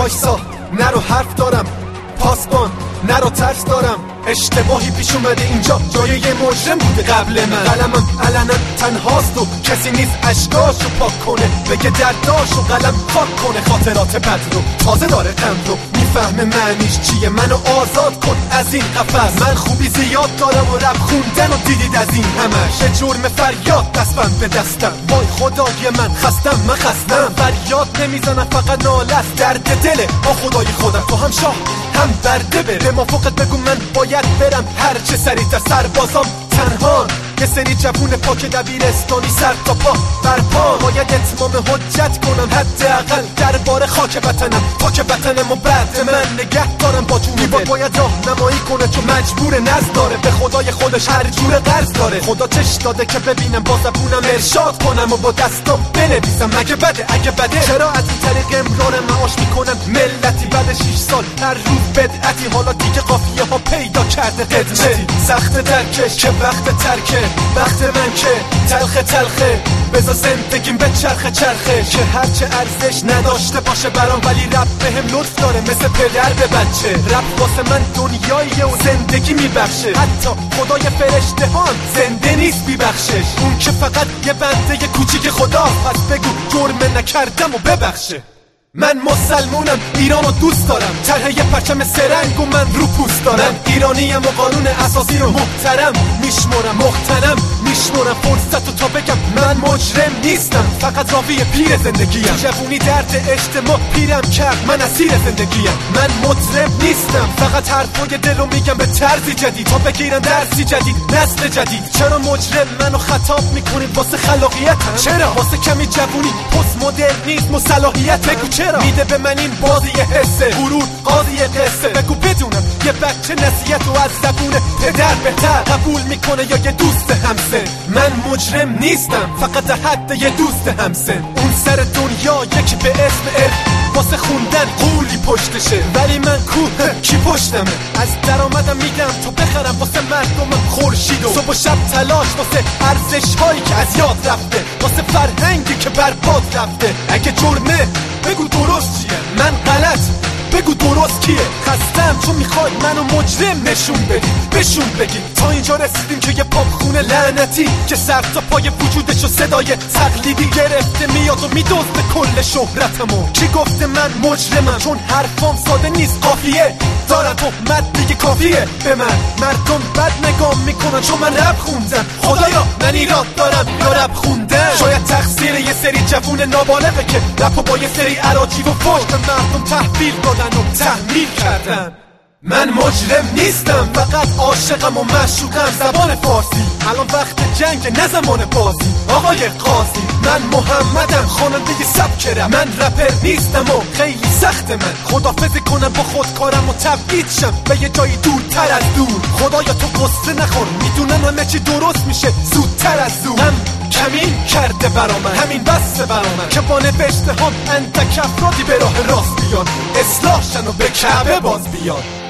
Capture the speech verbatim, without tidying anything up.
وایسا نرو حرف دارم، پاسبان نرو ترس دارم، اشتباهی پیش اومده اینجا جای یه مجرم بوده قبل من. قلمم علنا تنهاست و کسی نیست اشکاشو پاک کنه، بگه درداشو قلم پاک کنه. خاطرات بد رو تازه داره غم رو میفهمه معنیش چیه. منو آزاد کن از این قفس، من خوبی زیاد دارم و رب خوندن و دیدید از این همش. چه جرم فریاد دستم به دستم، وای خدای من خستم من خستم. فریاد نمیزنم فقط ناله است، درد دله با خدای خودم. تو هم شاه هم برده بره، ما فقط بگو من باید برم هر چه سریعتر. سربازام تنها یه سری جوون پاک دبیرستانی سر تا پا برپا، باید اتمام حجت کنم حداقل درباره خاک وطنم. خاک وطنم و بعد من نگه دارم با جون با باید راه نمایی کنه چون مجبور نزد داره به خدای خودش هر جور قرض داره. خدا چش داده که ببینم با زبونم ارشاد کنم و با دستام بنویسم. مگه بده اگه بده چرا از این طریق امرار معاش میکنن ملتی بعد شیش سال هر روز بدعتی. حالا دیگه قافیه ها پیدا کرده قدمتی، سخت درکش که وقت ترکه وقت من که تلخ تلخه. بذار زندگیم به چرخه چرخه که هرچه ارزش نداشته باشه برام، ولی رب بهم لطف داره مثل پدر به بچه. رب واسه من دنیاییه و زندگی میبخشه، حتی خدای فرشته ها زنده نیست بیبخشش. اون که فقط یه بنده کوچیک خدا، پس بگو جرم نکردم و ببخشه. من مسلمونم ایرانو دوست دارم، طرح یه پرچم سرنگ و من رو پوست دارم. ایرانیم و قانون اساسی رو محترم میشمرم، مختنم میشمرم فرصتو تا بگم من مجرم نیستم، فقط راوی پیر زندگیم. جوونی درد اجتماع پیرم کرد، من اسیر زندگیم. من مطرب نیستم، فقط حرفای دلو میگم به طرزی جدید تا بگیرن درسی جدید نسل جدید. چرا مجرم منو خطاب میکنید واسه خلاقیتم؟ چرا واسه کمی جوونی پست مدرنیسم و صلاحیت؟ بگو چرا میده به من این بازی حسه غرور قاضی قصه؟ بگو بدونم یه بچه نصیحت و از زبون پدر بهتر قبول میکنه یا یه دوست همسه؟ من مجرم نیستم، فقط در حد یه دوست همسه. اون سر دنیا یکی به اسم علم واسه خوندن قولی پشتشه، ولی من کوه کی پشتمه؟ از درآمدم میدم تو بخرم واسه مردمم خورشید و صبح و شب تلاش واسه ارزش هایی که از یاد رفته، واسه فرهنگی که برباد رفته. اگه جرمه بگو درست چیه، من غلط بگو درست کیه. خستم چون میخوای منو مجرم نشون بدی بشون بگی. تا اینجا رسیدیم که یه پاپ خونه لعنتی که سر تا پای وجودشو صدای تقلیدی گرفته میاد و میدزده کل شهرتمو. کی گفته من مجرمم؟ چون حرفام ساده نیست قافیه دارم تهمت دیگه کافیه به من. مردم بد نگاه میکنن چون من رپ خوندم، خدایا من ایراد دارم یا رپ خوندم؟ شاید تقصیر یه سری جوون نابالغه که رپو با یه سری عراجی و فوش به مردم تحویل دادن و تحمیل کردن. من مجرم نیستم، فقط عاشقم و معشوقم زبان فارسی. الان وقت جنگ نه زمان بازی آقای قاضی. من محمدم خواننده سبک رپ، من رپر نیستم و خیلی سخت من خدافظی کنم با خودکارم و تبعید شم به یه جایی دورتر از دور. خدایا تو قصه نخور، میدونم همه چی درست میشه زودتر از زود. هم کمین کرده برا من همین بسته برا من که با نوشته هم اندک افرادی به راه راست بیان، اصلاح شن و به کعبه باز بیان.